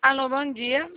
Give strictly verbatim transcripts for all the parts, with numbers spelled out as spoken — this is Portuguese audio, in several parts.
Alô, bom dia.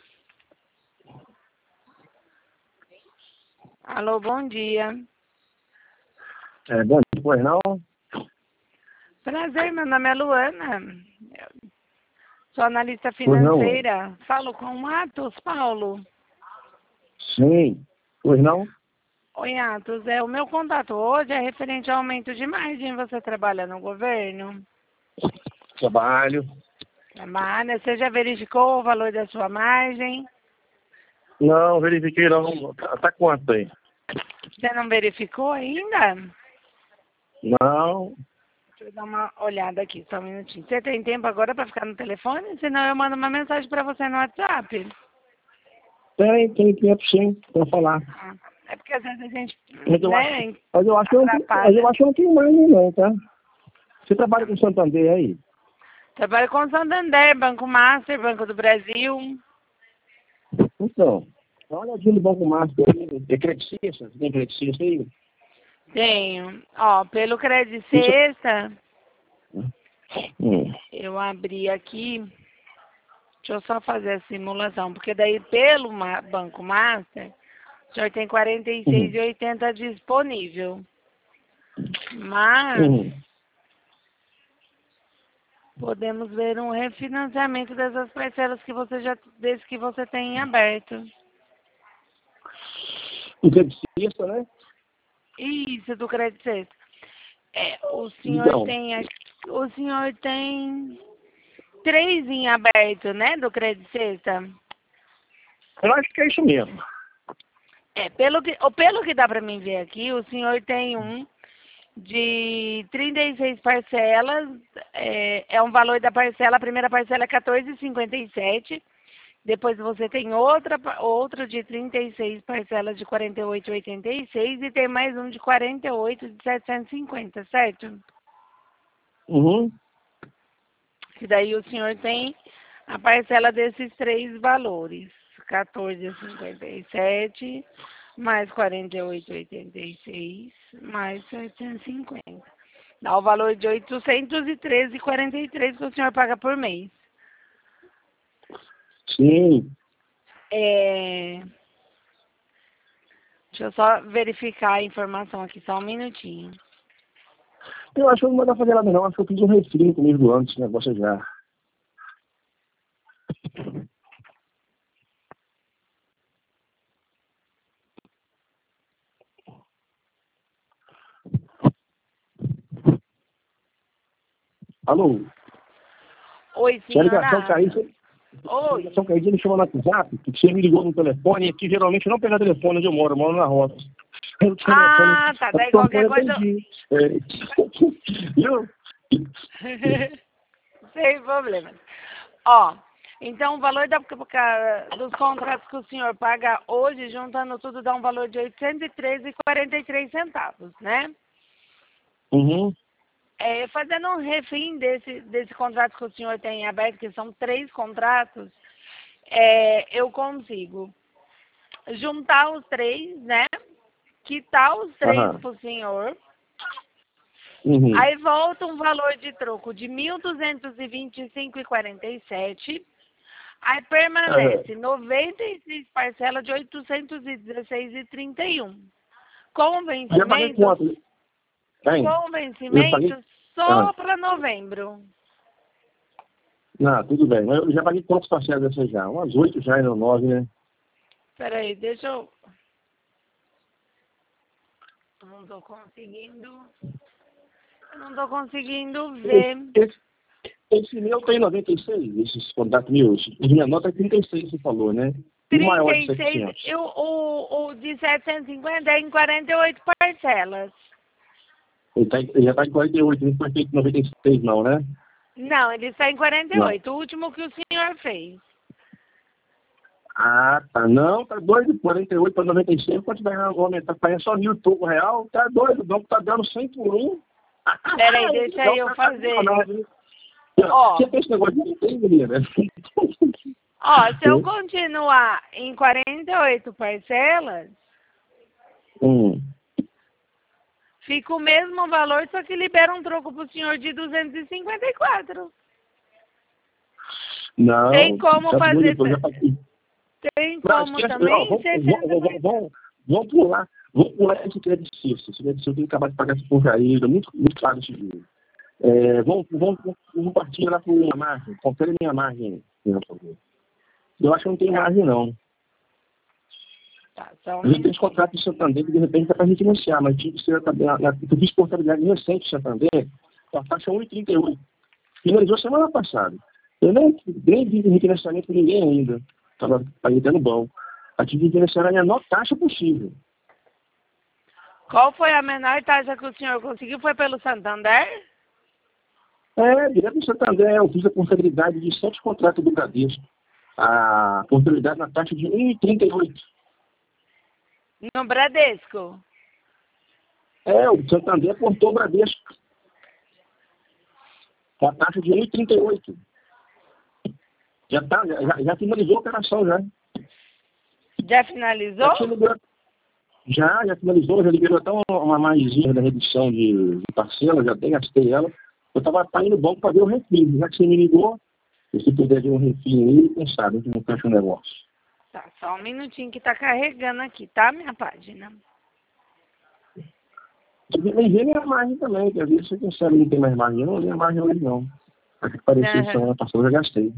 Alô, bom dia. É, bom dia, pois não? Prazer, meu nome é Luana. Eu sou analista Pois não? financeira. Falo com o Atos, Paulo. Sim. Pois não? Oi, Atos. É, o meu contato hoje é referente ao aumento de margem. Você trabalha no governo? Trabalho. Trabalha. Você já verificou o valor da sua margem? Não, verifiquei não. Tá, tá quanto aí? Você não verificou ainda? Não. Deixa eu dar uma olhada aqui, só um minutinho. Você tem tempo agora para ficar no telefone? Senão eu mando uma mensagem para você no WhatsApp. Tem, tem tempo sim, pra falar. Ah, é porque às vezes a gente, Mas eu acho, né, mas eu acho que eu não tenho, mas eu atrapalha. acho que eu não tenho mais não, tá? Você trabalha com Santander aí? Trabalho com Santander, Banco Master, Banco do Brasil. Então, dá uma olhadinha no Banco Master aí. É Credicista? Tem Credicista aí? Tenho. Ó, pelo Credit Isso. Sexta, Hum. eu abri aqui. Deixa eu só fazer a simulação, porque daí pelo Ma- Banco Master, o senhor tem quarenta e seis Uhum. e oitenta disponível. Mas Uhum. podemos ver um refinanciamento dessas parcelas que você já desse que você tem em aberto. O Credicista, né? Isso, do Credit Sexta. É, o senhor Então, tem acho que- o senhor tem três em aberto, né, do Credit Sexta? eu acho que é isso mesmo. É, pelo que, ou pelo que dá para mim ver aqui, o senhor tem um de trinta e seis parcelas, é, é um valor da parcela, a primeira parcela é quatorze e cinquenta e sete, depois você tem outra, pa- outro de trinta e seis parcelas de quarenta e oito e oitenta e seis e tem mais um de quarenta e oito de setecentos e cinquenta, certo? Uhum. Que daí o senhor tem a parcela desses três valores, quatorze e cinquenta e sete mais quarenta e oito e oitenta e seis mais setecentos e cinquenta. Dá o valor de oitocentos e treze e quarenta e três que o senhor paga por mês. Sim. É... Deixa eu só verificar a informação aqui, só um minutinho. Eu acho que eu não vou mandar fazer nada não. Acho que eu fiz um refri comigo antes, esse negócio já. Alô? Oi, Se a senhor ligação cair, Nato. se se a ligação Oi. cair, ele chama no WhatsApp, porque você me ligou no telefone, e aqui geralmente eu não pego telefone onde eu moro, eu moro na roça. O telefone, Ah, tá. o Daí telefone qualquer eu coisa... atendi. É. Viu? Sem problema. Ó, então o valor da, dos contratos que o senhor paga hoje, juntando tudo, dá um valor de oitocentos e treze e quarenta e três centavos, né? Uhum. É, fazendo um refim desse, desse contrato que o senhor tem aberto, que são três contratos, é, eu consigo juntar os três, né? Quitar os três Aham. para o senhor. Uhum. Aí volta um valor de troco de mil duzentos e vinte e cinco e quarenta e sete. Aí Aham. permanece noventa e seis parcelas de oitocentos e dezesseis e trinta e um. Com Já paguei vencimento, quanto? Hein? com Eu paguei. vencimento Ah, só para novembro. não, tudo bem. Mas eu já paguei quantas parcelas dessas já? Umas oito já, e não nove, né? Peraí, deixa eu... Não tô conseguindo... Eu não tô conseguindo ver. Esse, esse meu tem noventa e seis, esses contratos meus. Minha nota é trinta e seis, você falou, né? E o maior trinta de e seis, setecentos. eu, o, o de setecentos e cinquenta é em quarenta e oito parcelas. Ele, tá, ele já está em quarenta e oito, não foi feito em noventa e seis não, né? Não, ele está em quarenta e Não. oito, o último que o senhor fez. Ah, tá. Não, tá doido. quarenta e oito para noventa e seis, quanto vai aumentar? Parece só mil e pouco real. Tá doido. O banco tá dando cem por um. Peraí, deixa Não, eu tá fazer. sacanagem. Ó, Você tem esse negócio de tem, menina? ó, se eu continuar em quarenta e oito parcelas, Hum. fica o mesmo valor, só que libera um troco pro senhor de duzentos e cinquenta e quatro. Não, Tem como já fazer... monitor, já passei. Tem Não, como esquece, também ó, vamos, ser vamos, vamos, vamos, vamos pular. Vamos pular esse crédito Cício. Esse crédito Cício tem que acabar de pagar essa porcaria. É muito, muito caro esse dinheiro. É, vamos, vamos, vamos partir lá para uma margem. Confere minha margem, por favor. Eu acho que não tem Tá. margem, não. Tá, só um A gente tem minutinho. os contratos de Santander que de repente dá para refinanciar, mas tinha que ser também. Eu fiz portabilidade recente de Santander, com a taxa um vírgula trinta e oito. Finalizou semana passada. Eu nem, nem vi refinanciamento com ninguém ainda. Estava até no bom. A tive que refinanciar a menor taxa possível. Qual foi a menor taxa que o senhor conseguiu? Foi pelo Santander? É, direto do Santander, eu fiz a portabilidade de sete contratos do Bradesco. A portabilidade na taxa de um vírgula trinta e oito. No Bradesco? É, o Santander aportou o Bradesco. Com a taxa de um vírgula trinta e oito. Já, tá, já, já finalizou a operação, já. Já finalizou? Já, liberou, já, já finalizou, já liberou até uma, uma margemzinha da redução de, de parcela, já até gastei ela. Eu estava indo no banco para ver o refim. Já que você me ligou, se puder ver um refim aí, quem sabe, a gente não fecha o negócio. Tá, só um minutinho que tá carregando aqui, tá? Minha página. Você tem que ver minha margem também, que às vezes você quem sabe não tem mais margem, não, minha margem hoje não. Acho que parecia que semana passada eu já gastei.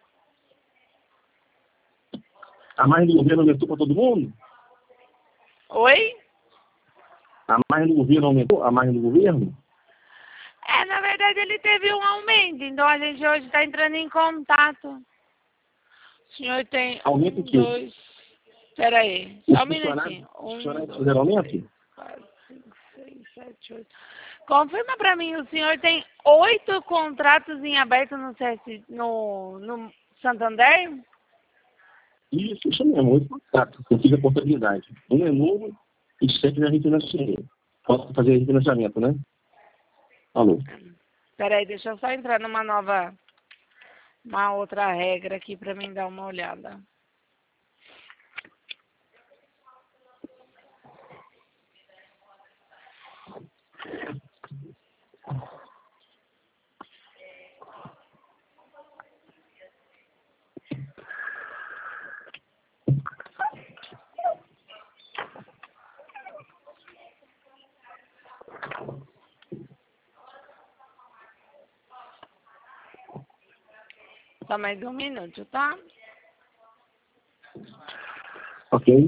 A margem do governo aumentou para todo mundo? Oi? A margem do governo aumentou? A margem do governo? É, na verdade ele teve um aumento, então a gente hoje está entrando em contato. O senhor tem Aumento um, o quê? dois... Pera aí, Os só um funcionários, minutinho. os Um, funcionários dois, fizeram três, aumento? quatro, cinco, seis, sete, oito. Confirma para mim, o senhor tem oito contratos em aberto no, C S, no, no Santander? Isso, isso mesmo, oito contratos. Eu fiz a portabilidade. Um é novo e sete já refinanciei. Posso fazer refinanciamento, né? Alô? Pera aí, deixa eu só entrar numa nova, uma outra regra aqui para mim dar uma olhada. Só mais um minuto, tá? Ok?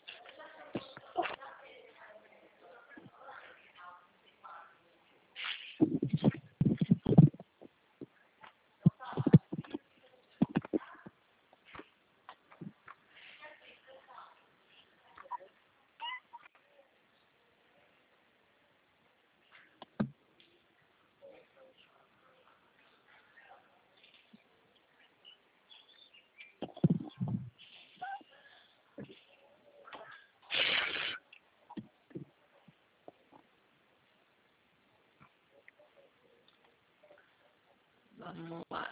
Vamos lá.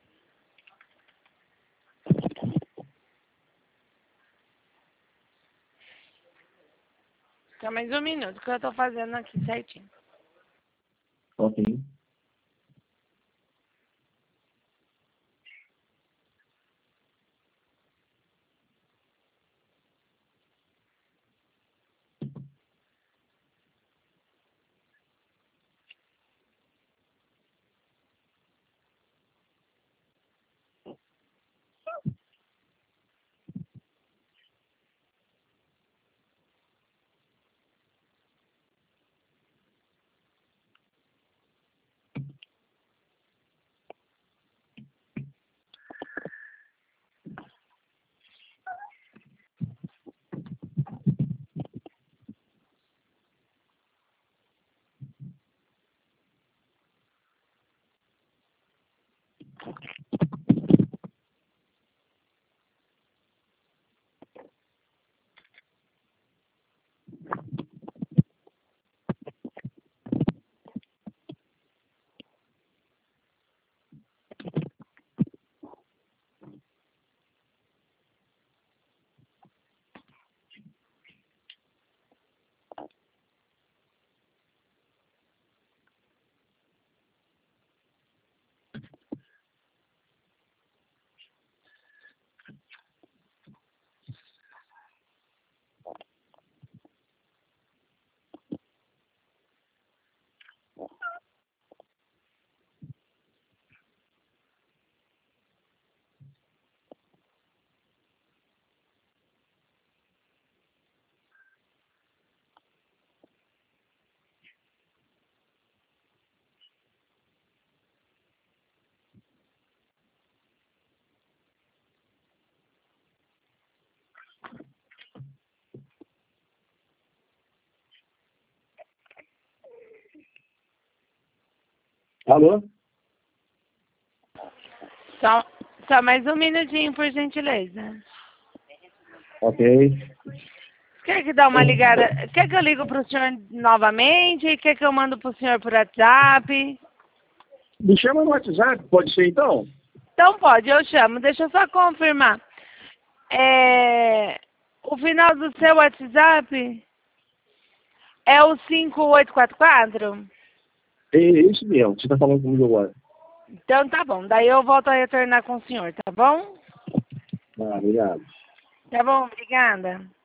Só mais um minuto que eu tô fazendo aqui certinho. Ok. Alô? Só, só mais um minutinho, por gentileza. Ok. Quer que dá uma ligada? Quer que eu ligo para o senhor novamente? Quer que eu mando para o senhor por WhatsApp? Me chama no WhatsApp, pode ser então? Então pode, eu chamo. Deixa eu só confirmar. É, o final do seu WhatsApp é o cinco oito quatro quatro? É isso mesmo, você está falando comigo agora. Então tá bom. Daí eu volto a retornar com o senhor, tá bom? Ah, obrigado. Tá bom, obrigada.